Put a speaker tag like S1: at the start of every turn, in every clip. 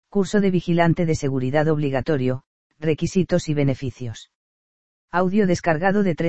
S1: Curso de vigilante de seguridad obligatorio, requisitos y beneficios. Audio descargado de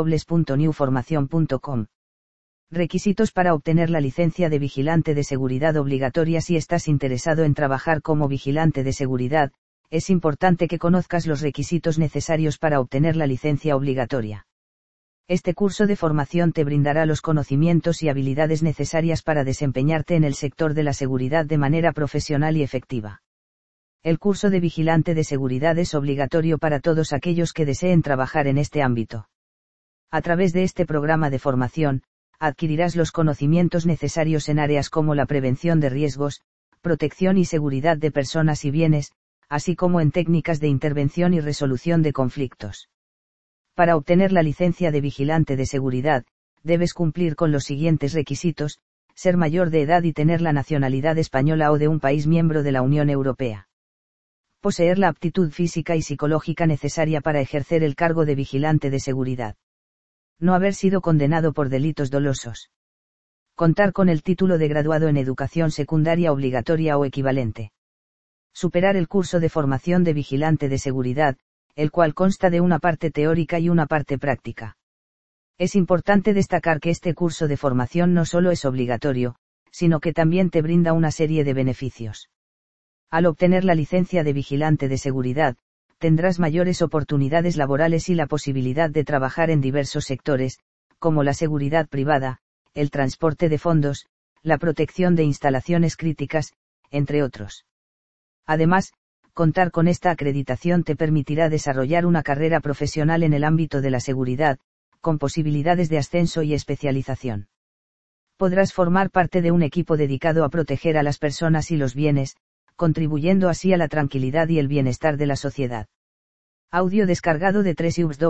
S1: www.newformacion.com. Requisitos para obtener la licencia de vigilante de seguridad obligatoria. Si estás interesado en trabajar como vigilante de seguridad, es importante que conozcas los requisitos necesarios para obtener la licencia obligatoria. Este curso de formación te brindará los conocimientos y habilidades necesarias para desempeñarte en el sector de la seguridad de manera profesional y efectiva. El curso de vigilante de seguridad es obligatorio para todos aquellos que deseen trabajar en este ámbito. A través de este programa de formación, adquirirás los conocimientos necesarios en áreas como la prevención de riesgos, protección y seguridad de personas y bienes, así como en técnicas de intervención y resolución de conflictos. Para obtener la licencia de vigilante de seguridad, debes cumplir con los siguientes requisitos: ser mayor de edad y tener la nacionalidad española o de un país miembro de la Unión Europea. Poseer la aptitud física y psicológica necesaria para ejercer el cargo de vigilante de seguridad. No haber sido condenado por delitos dolosos. Contar con el título de graduado en educación secundaria obligatoria o equivalente. Superar el curso de formación de vigilante de seguridad, el cual consta de una parte teórica y una parte práctica. Es importante destacar que este curso de formación no solo es obligatorio, sino que también te brinda una serie de beneficios. Al obtener la licencia de vigilante de seguridad, tendrás mayores oportunidades laborales y la posibilidad de trabajar en diversos sectores, como la seguridad privada, el transporte de fondos, la protección de instalaciones críticas, entre otros. Además, contar con esta acreditación te permitirá desarrollar una carrera profesional en el ámbito de la seguridad, con posibilidades de ascenso y especialización. Podrás formar parte de un equipo dedicado a proteger a las personas y los bienes, contribuyendo así a la tranquilidad y el bienestar de la sociedad. Audio descargado de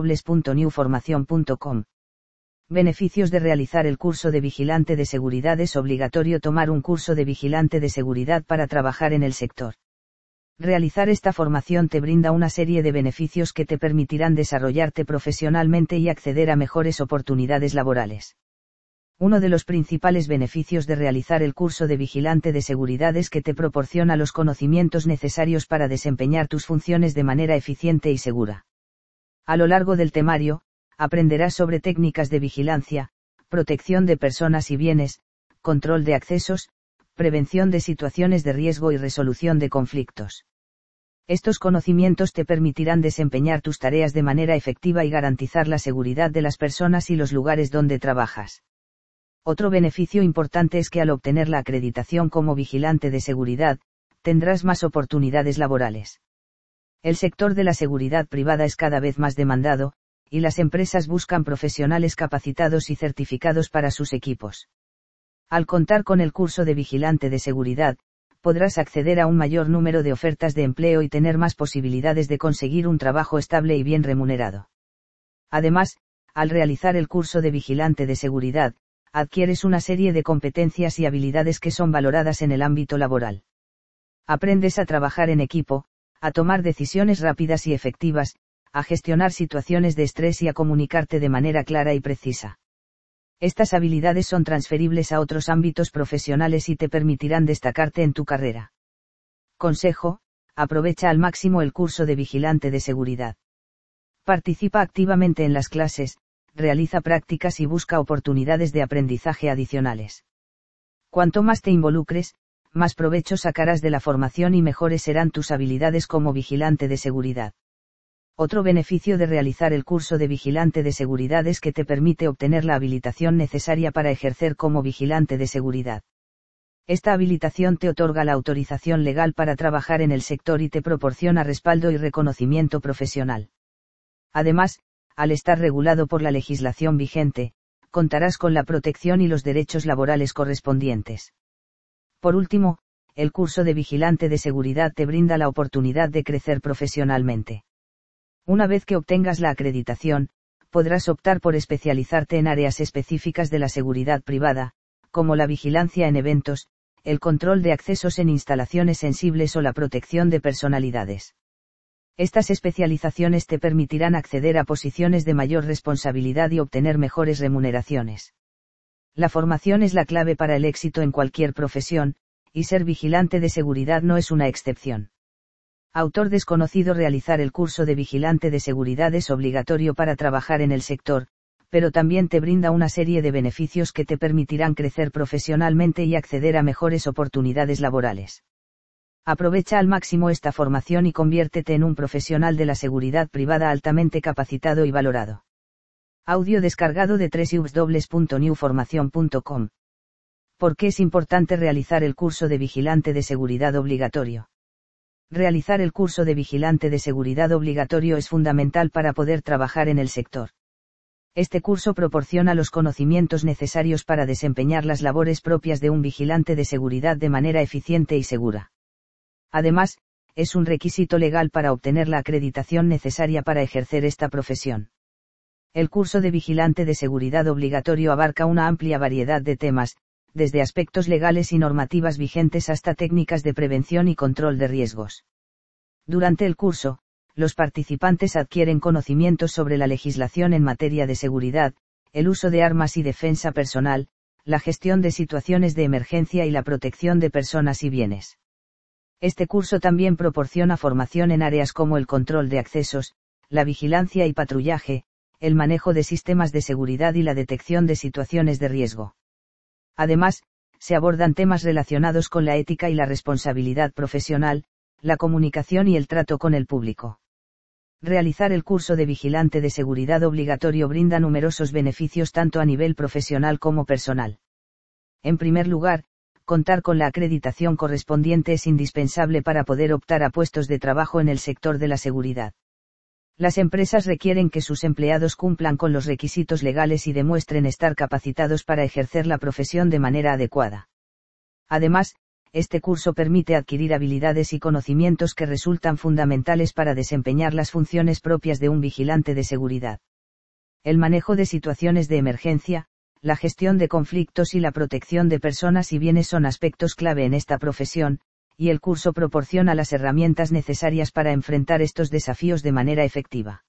S1: www.newformacion.com. Beneficios de realizar el curso de vigilante de seguridad. Es obligatorio tomar un curso de vigilante de seguridad para trabajar en el sector. Realizar esta formación te brinda una serie de beneficios que te permitirán desarrollarte profesionalmente y acceder a mejores oportunidades laborales. Uno de los principales beneficios de realizar el curso de vigilante de seguridad es que te proporciona los conocimientos necesarios para desempeñar tus funciones de manera eficiente y segura. A lo largo del temario, aprenderás sobre técnicas de vigilancia, protección de personas y bienes, control de accesos, prevención de situaciones de riesgo y resolución de conflictos. Estos conocimientos te permitirán desempeñar tus tareas de manera efectiva y garantizar la seguridad de las personas y los lugares donde trabajas. Otro beneficio importante es que al obtener la acreditación como vigilante de seguridad, tendrás más oportunidades laborales. El sector de la seguridad privada es cada vez más demandado, y las empresas buscan profesionales capacitados y certificados para sus equipos. Al contar con el curso de vigilante de seguridad, podrás acceder a un mayor número de ofertas de empleo y tener más posibilidades de conseguir un trabajo estable y bien remunerado. Además, al realizar el curso de vigilante de seguridad, adquieres una serie de competencias y habilidades que son valoradas en el ámbito laboral. Aprendes a trabajar en equipo, a tomar decisiones rápidas y efectivas, a gestionar situaciones de estrés y a comunicarte de manera clara y precisa. Estas habilidades son transferibles a otros ámbitos profesionales y te permitirán destacarte en tu carrera. Consejo: aprovecha al máximo el curso de vigilante de seguridad. Participa activamente en las clases, realiza prácticas y busca oportunidades de aprendizaje adicionales. Cuanto más te involucres, más provecho sacarás de la formación y mejores serán tus habilidades como vigilante de seguridad. Otro beneficio de realizar el curso de vigilante de seguridad es que te permite obtener la habilitación necesaria para ejercer como vigilante de seguridad. Esta habilitación te otorga la autorización legal para trabajar en el sector y te proporciona respaldo y reconocimiento profesional. Además, al estar regulado por la legislación vigente, contarás con la protección y los derechos laborales correspondientes. Por último, el curso de vigilante de seguridad te brinda la oportunidad de crecer profesionalmente. Una vez que obtengas la acreditación, podrás optar por especializarte en áreas específicas de la seguridad privada, como la vigilancia en eventos, el control de accesos en instalaciones sensibles o la protección de personalidades. Estas especializaciones te permitirán acceder a posiciones de mayor responsabilidad y obtener mejores remuneraciones. La formación es la clave para el éxito en cualquier profesión, y ser vigilante de seguridad no es una excepción. Autor desconocido. Realizar el curso de vigilante de seguridad es obligatorio para trabajar en el sector, pero también te brinda una serie de beneficios que te permitirán crecer profesionalmente y acceder a mejores oportunidades laborales. Aprovecha al máximo esta formación y conviértete en un profesional de la seguridad privada altamente capacitado y valorado. Audio descargado de www.newformacion.com. ¿Por qué es importante realizar el curso de vigilante de seguridad obligatorio? Realizar el curso de vigilante de seguridad obligatorio es fundamental para poder trabajar en el sector. Este curso proporciona los conocimientos necesarios para desempeñar las labores propias de un vigilante de seguridad de manera eficiente y segura. Además, es un requisito legal para obtener la acreditación necesaria para ejercer esta profesión. El curso de vigilante de seguridad obligatorio abarca una amplia variedad de temas, desde aspectos legales y normativas vigentes hasta técnicas de prevención y control de riesgos. Durante el curso, los participantes adquieren conocimientos sobre la legislación en materia de seguridad, el uso de armas y defensa personal, la gestión de situaciones de emergencia y la protección de personas y bienes. Este curso también proporciona formación en áreas como el control de accesos, la vigilancia y patrullaje, el manejo de sistemas de seguridad y la detección de situaciones de riesgo. Además, se abordan temas relacionados con la ética y la responsabilidad profesional, la comunicación y el trato con el público. Realizar el curso de vigilante de seguridad obligatorio brinda numerosos beneficios tanto a nivel profesional como personal. En primer lugar, contar con la acreditación correspondiente es indispensable para poder optar a puestos de trabajo en el sector de la seguridad. Las empresas requieren que sus empleados cumplan con los requisitos legales y demuestren estar capacitados para ejercer la profesión de manera adecuada. Además, este curso permite adquirir habilidades y conocimientos que resultan fundamentales para desempeñar las funciones propias de un vigilante de seguridad. El manejo de situaciones de emergencia, la gestión de conflictos y la protección de personas y bienes son aspectos clave en esta profesión, y el curso proporciona las herramientas necesarias para enfrentar estos desafíos de manera efectiva.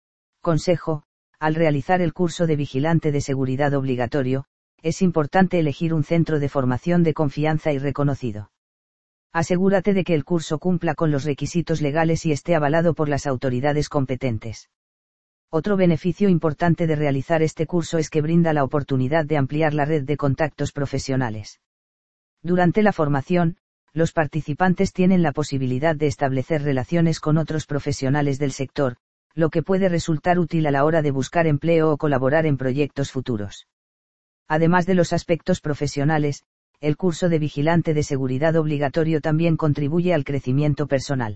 S1: Consejo: al realizar el curso de vigilante de seguridad obligatorio, es importante elegir un centro de formación de confianza y reconocido. Asegúrate de que el curso cumpla con los requisitos legales y esté avalado por las autoridades competentes. Otro beneficio importante de realizar este curso es que brinda la oportunidad de ampliar la red de contactos profesionales. Durante la formación, los participantes tienen la posibilidad de establecer relaciones con otros profesionales del sector, lo que puede resultar útil a la hora de buscar empleo o colaborar en proyectos futuros. Además de los aspectos profesionales, el curso de vigilante de seguridad obligatorio también contribuye al crecimiento personal.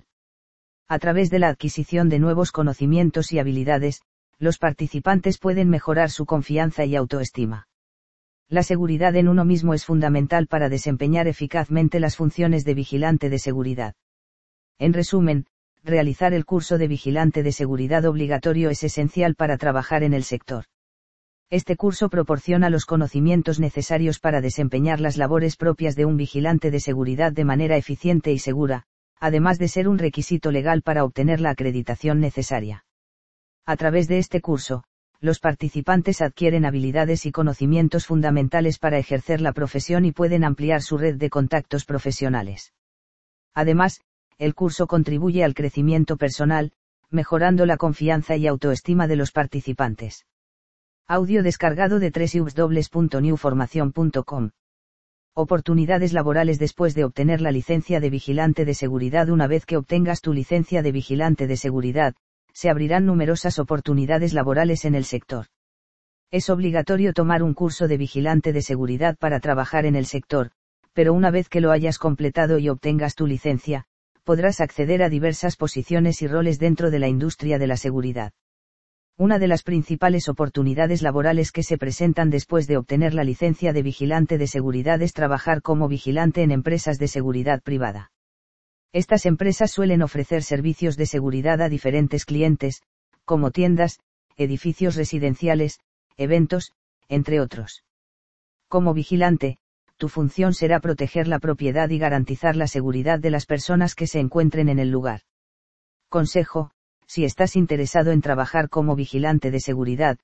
S1: A través de la adquisición de nuevos conocimientos y habilidades, los participantes pueden mejorar su confianza y autoestima. La seguridad en uno mismo es fundamental para desempeñar eficazmente las funciones de vigilante de seguridad. En resumen, realizar el curso de vigilante de seguridad obligatorio es esencial para trabajar en el sector. Este curso proporciona los conocimientos necesarios para desempeñar las labores propias de un vigilante de seguridad de manera eficiente y segura, además de ser un requisito legal para obtener la acreditación necesaria. A través de este curso, los participantes adquieren habilidades y conocimientos fundamentales para ejercer la profesión y pueden ampliar su red de contactos profesionales. Además, el curso contribuye al crecimiento personal, mejorando la confianza y autoestima de los participantes. Audio descargado de www.newformacion.com. Oportunidades laborales después de obtener la licencia de vigilante de seguridad. Una vez que obtengas tu licencia de vigilante de seguridad, se abrirán numerosas oportunidades laborales en el sector. Es obligatorio tomar un curso de vigilante de seguridad para trabajar en el sector, pero una vez que lo hayas completado y obtengas tu licencia, podrás acceder a diversas posiciones y roles dentro de la industria de la seguridad. Una de las principales oportunidades laborales que se presentan después de obtener la licencia de vigilante de seguridad es trabajar como vigilante en empresas de seguridad privada. Estas empresas suelen ofrecer servicios de seguridad a diferentes clientes, como tiendas, edificios residenciales, eventos, entre otros. Como vigilante, tu función será proteger la propiedad y garantizar la seguridad de las personas que se encuentren en el lugar. Consejo: si estás interesado en trabajar como vigilante de seguridad,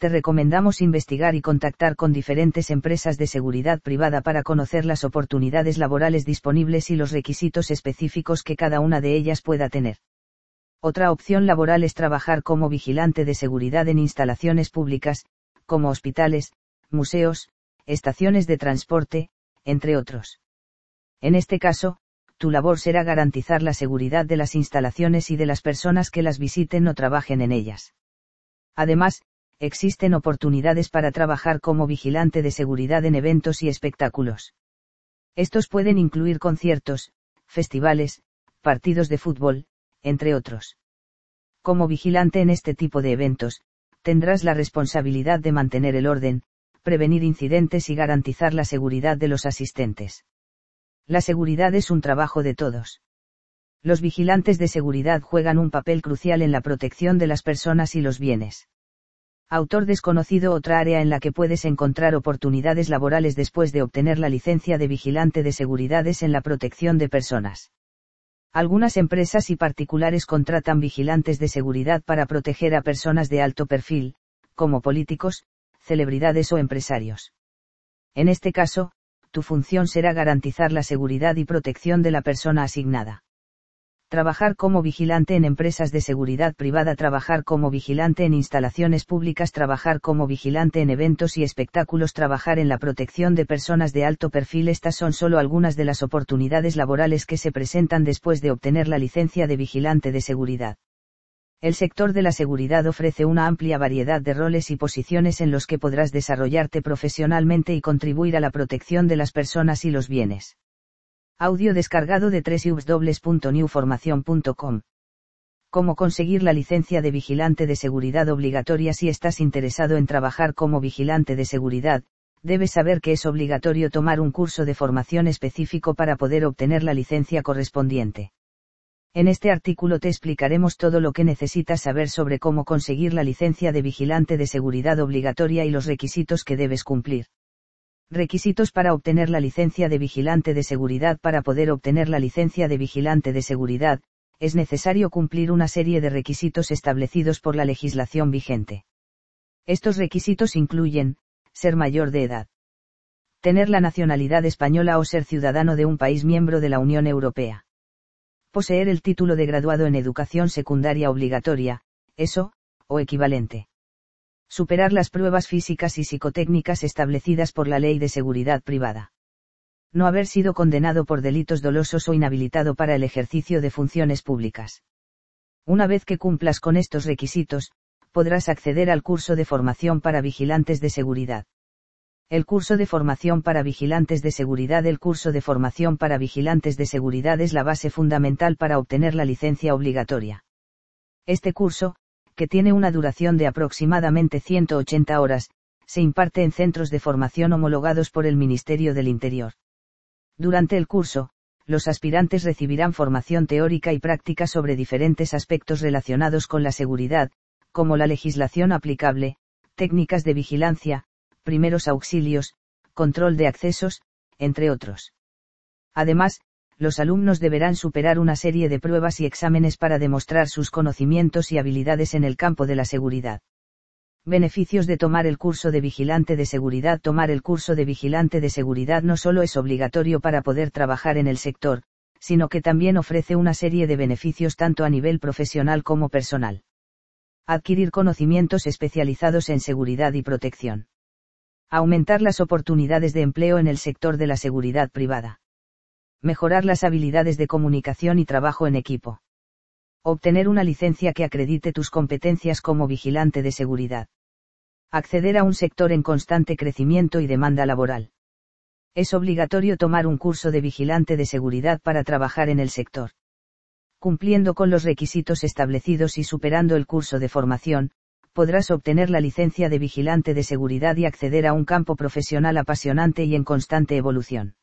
S1: Te recomendamos investigar y contactar con diferentes empresas de seguridad privada para conocer las oportunidades laborales disponibles y los requisitos específicos que cada una de ellas pueda tener. Otra opción laboral es trabajar como vigilante de seguridad en instalaciones públicas, como hospitales, museos, estaciones de transporte, entre otros. En este caso, tu labor será garantizar la seguridad de las instalaciones y de las personas que las visiten o trabajen en ellas. Además, existen oportunidades para trabajar como vigilante de seguridad en eventos y espectáculos. Estos pueden incluir conciertos, festivales, partidos de fútbol, entre otros. Como vigilante en este tipo de eventos, tendrás la responsabilidad de mantener el orden, prevenir incidentes y garantizar la seguridad de los asistentes. La seguridad es un trabajo de todos. Los vigilantes de seguridad juegan un papel crucial en la protección de las personas y los bienes. Autor desconocido. Otra área en la que puedes encontrar oportunidades laborales después de obtener la licencia de vigilante de seguridad es en la protección de personas. Algunas empresas y particulares contratan vigilantes de seguridad para proteger a personas de alto perfil, como políticos, celebridades o empresarios. En este caso, tu función será garantizar la seguridad y protección de la persona asignada. Trabajar como vigilante en empresas de seguridad privada. Trabajar como vigilante en instalaciones públicas. Trabajar como vigilante en eventos y espectáculos. Trabajar en la protección de personas de alto perfil. Estas son solo algunas de las oportunidades laborales que se presentan después de obtener la licencia de vigilante de seguridad. El sector de la seguridad ofrece una amplia variedad de roles y posiciones en los que podrás desarrollarte profesionalmente y contribuir a la protección de las personas y los bienes. Audio descargado de www.newformacion.com. ¿Cómo conseguir la licencia de vigilante de seguridad obligatoria? Si estás interesado en trabajar como vigilante de seguridad, debes saber que es obligatorio tomar un curso de formación específico para poder obtener la licencia correspondiente. En este artículo te explicaremos todo lo que necesitas saber sobre cómo conseguir la licencia de vigilante de seguridad obligatoria y los requisitos que debes cumplir. Requisitos para obtener la licencia de vigilante de seguridad. Para poder obtener la licencia de vigilante de seguridad, es necesario cumplir una serie de requisitos establecidos por la legislación vigente. Estos requisitos incluyen: ser mayor de edad, tener la nacionalidad española o ser ciudadano de un país miembro de la Unión Europea, poseer el título de graduado en educación secundaria obligatoria, ESO, o equivalente. Superar las pruebas físicas y psicotécnicas establecidas por la Ley de Seguridad Privada. No haber sido condenado por delitos dolosos o inhabilitado para el ejercicio de funciones públicas. Una vez que cumplas con estos requisitos, podrás acceder al curso de formación para vigilantes de seguridad. El curso de formación para vigilantes de seguridad. El curso de formación para vigilantes de seguridad es la base fundamental para obtener la licencia obligatoria. Este curso, que tiene una duración de aproximadamente 180 horas, se imparte en centros de formación homologados por el Ministerio del Interior. Durante el curso, los aspirantes recibirán formación teórica y práctica sobre diferentes aspectos relacionados con la seguridad, como la legislación aplicable, técnicas de vigilancia, primeros auxilios, control de accesos, entre otros. Además, los alumnos deberán superar una serie de pruebas y exámenes para demostrar sus conocimientos y habilidades en el campo de la seguridad. Beneficios de tomar el curso de vigilante de seguridad. Tomar el curso de vigilante de seguridad no solo es obligatorio para poder trabajar en el sector, sino que también ofrece una serie de beneficios tanto a nivel profesional como personal. Adquirir conocimientos especializados en seguridad y protección. Aumentar las oportunidades de empleo en el sector de la seguridad privada. Mejorar las habilidades de comunicación y trabajo en equipo. Obtener una licencia que acredite tus competencias como vigilante de seguridad. Acceder a un sector en constante crecimiento y demanda laboral. Es obligatorio tomar un curso de vigilante de seguridad para trabajar en el sector. Cumpliendo con los requisitos establecidos y superando el curso de formación, podrás obtener la licencia de vigilante de seguridad y acceder a un campo profesional apasionante y en constante evolución.